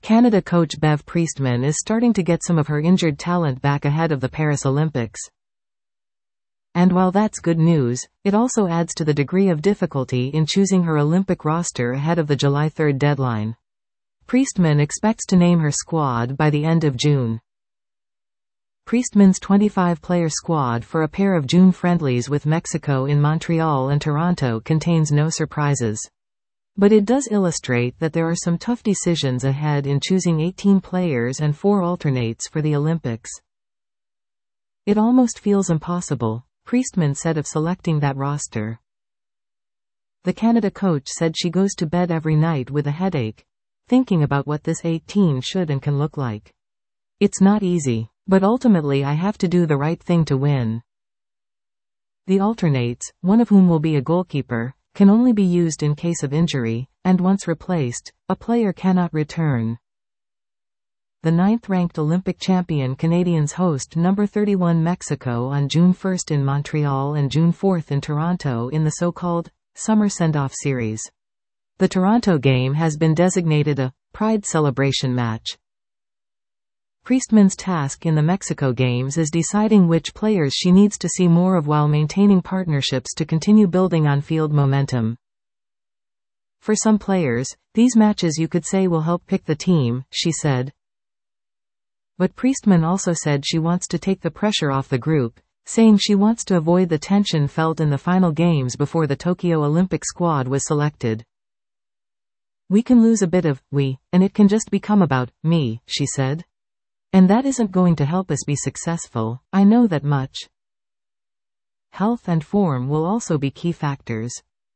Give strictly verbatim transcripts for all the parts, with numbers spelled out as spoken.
Canada coach Bev Priestman is starting to get some of her injured talent back ahead of the Paris Olympics. And while that's good news, it also adds to the degree of difficulty in choosing her Olympic roster ahead of the July third deadline. Priestman expects to name her squad by the end of June. Priestman's twenty-five player squad for a pair of June friendlies with Mexico in Montreal and Toronto contains no surprises. But it does illustrate that there are some tough decisions ahead in choosing eighteen players and four alternates for the Olympics. It almost feels impossible, Priestman said of selecting that roster. The Canada coach said she goes to bed every night with a headache, thinking about what this eighteen should and can look like. It's not easy, but ultimately I have to do the right thing to win. The alternates, one of whom will be a goalkeeper, can only be used in case of injury, and once replaced, a player cannot return. The ninth-ranked Olympic champion Canadians host number thirty-one Mexico on June first in Montreal and June fourth in Toronto in the so-called Summer Send-Off Series. The Toronto game has been designated a Pride Celebration match. Priestman's task in the Mexico Games is deciding which players she needs to see more of while maintaining partnerships to continue building on-field momentum. For some players, these matches you could say will help pick the team, she said. But Priestman also said she wants to take the pressure off the group, saying she wants to avoid the tension felt in the final games before the Tokyo Olympic squad was selected. We can lose a bit of we, and it can just become about me, she said. And that isn't going to help us be successful, I know that much. Health and form will also be key factors.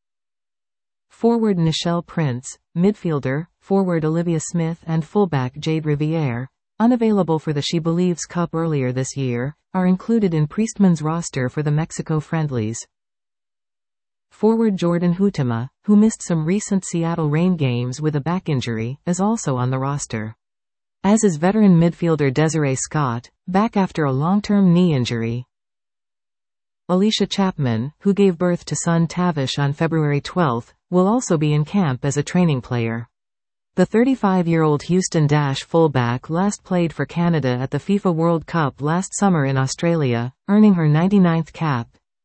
Forward Nichelle Prince, midfielder, forward Olivia Smith and fullback Jade Riviere, unavailable for the She Believes Cup earlier this year, are included in Priestman's roster for the Mexico friendlies. Forward Jordan Huitema, who missed some recent Seattle Reign games with a back injury, is also on the roster. As is veteran midfielder Desiree Scott, back after a long-term knee injury. Alicia Chapman, who gave birth to son Tavish on February twelfth, will also be in camp as a training player. The thirty-five-year-old Houston Dash fullback last played for Canada at the FIFA World Cup last summer in Australia, earning her ninety-ninth cap.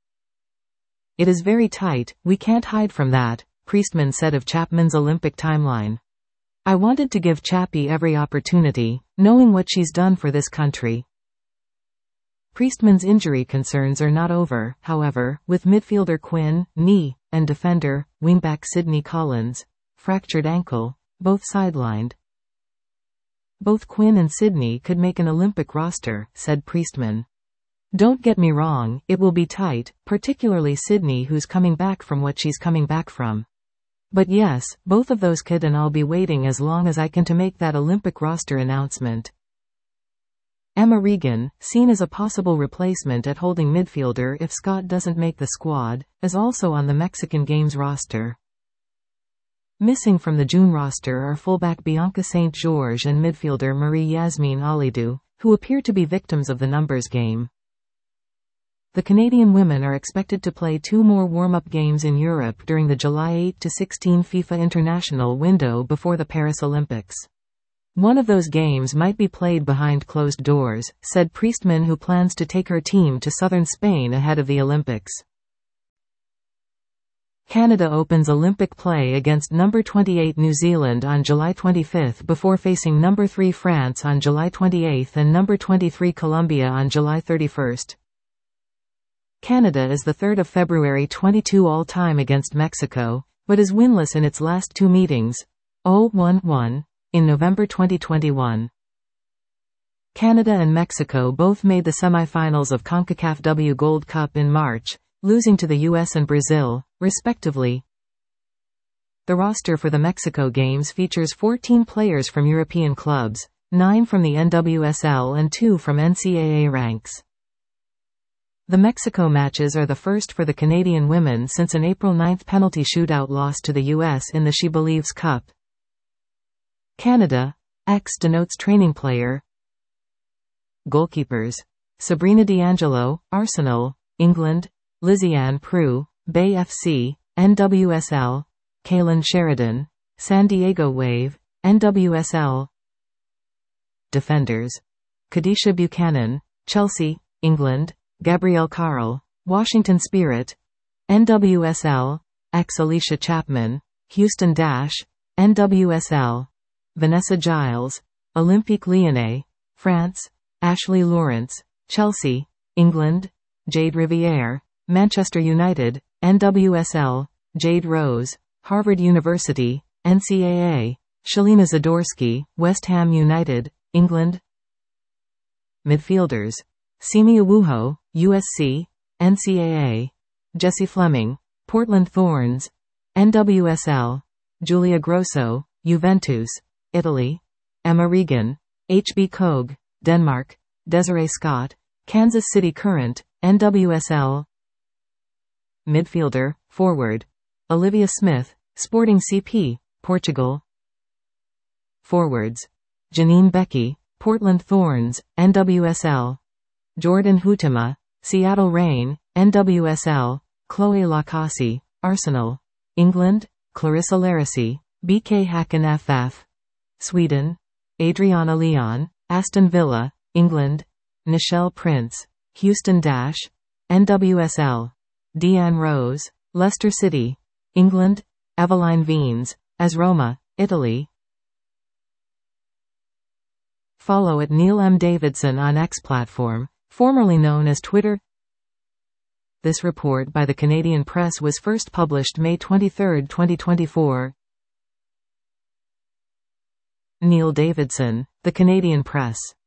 It is very tight, we can't hide from that, Priestman said of Chapman's Olympic timeline. I wanted to give Chappie every opportunity, knowing what she's done for this country. Priestman's injury concerns are not over, however, with midfielder Quinn, knee, and defender, wingback Sydney Collins, fractured ankle, both sidelined. Both Quinn and Sydney could make an Olympic roster, said Priestman. Don't get me wrong, it will be tight, particularly Sydney who's coming back from what she's coming back from. But yes, both of those could, and I'll be waiting as long as I can to make that Olympic roster announcement. Emma Regan, seen as a possible replacement at holding midfielder if Scott doesn't make the squad, is also on the Mexican Games roster. Missing from the June roster are fullback Bianca Saint George and midfielder Marie Yasmin Alidou, who appear to be victims of the numbers game. The Canadian women are expected to play two more warm-up games in Europe during the July eighth to sixteenth FIFA international window before the Paris Olympics. One of those games might be played behind closed doors, said Priestman, who plans to take her team to southern Spain ahead of the Olympics. Canada opens Olympic play against number twenty-eight New Zealand on July twenty-fifth before facing number three France on July twenty-eighth and number twenty-three Colombia on July thirty-first. Canada is the third of February twenty-two all-time against Mexico, but is winless in its last two meetings, oh one one, in November twenty twenty-one. Canada and Mexico both made the semifinals of CONCACAF W Gold Cup in March, losing to the U S and Brazil, respectively. The roster for the Mexico Games features fourteen players from European clubs, nine from the N W S L and two from N C A A ranks. The Mexico matches are the first for the Canadian women since an April ninth penalty shootout loss to the U S in the She Believes Cup. Canada, X denotes training player. Goalkeepers: Sabrina D'Angelo, Arsenal, England; Lizzie-Anne Prue, Bay F C, N W S L; Kaylin Sheridan, San Diego Wave, N W S L; Defenders. Kadisha Buchanan, Chelsea, England. Gabrielle Carl, Washington Spirit. N W S L. Ex Alicia Chapman, Houston Dash. N W S L. Vanessa Giles, Olympique Lyonnais, France. Ashley Lawrence, Chelsea, England. Jade Riviere, Manchester United. N W S L. Jade Rose, Harvard University, N C A A. Shalina Zadorsky, West Ham United, England. Midfielders. Simi Awuho, U S C, N C A A. Jessie Fleming, Portland Thorns, N W S L. Julia Grosso, Juventus, Italy. Emma Regan, H B Kogue, Denmark. Desiree Scott, Kansas City Current, N W S L. Midfielder, forward. Olivia Smith, Sporting C P, Portugal. Forwards. Janine Becky, Portland Thorns, N W S L. Jordan Huitema, Seattle Reign, N W S L. Chloe Lacassie, Arsenal, England. Clarissa Larissy, B K Häcken F F. Sweden. Adriana Leon, Aston Villa, England. Nichelle Prince, Houston Dash, N W S L. Deanne Rose, Leicester City, England. Eveline Veens, AS Roma, Italy. Follow at Neil M. Davidson on X platform, formerly known as Twitter. This report by the Canadian Press was first published May twenty-third, twenty twenty-four. Neil Davidson, The Canadian Press.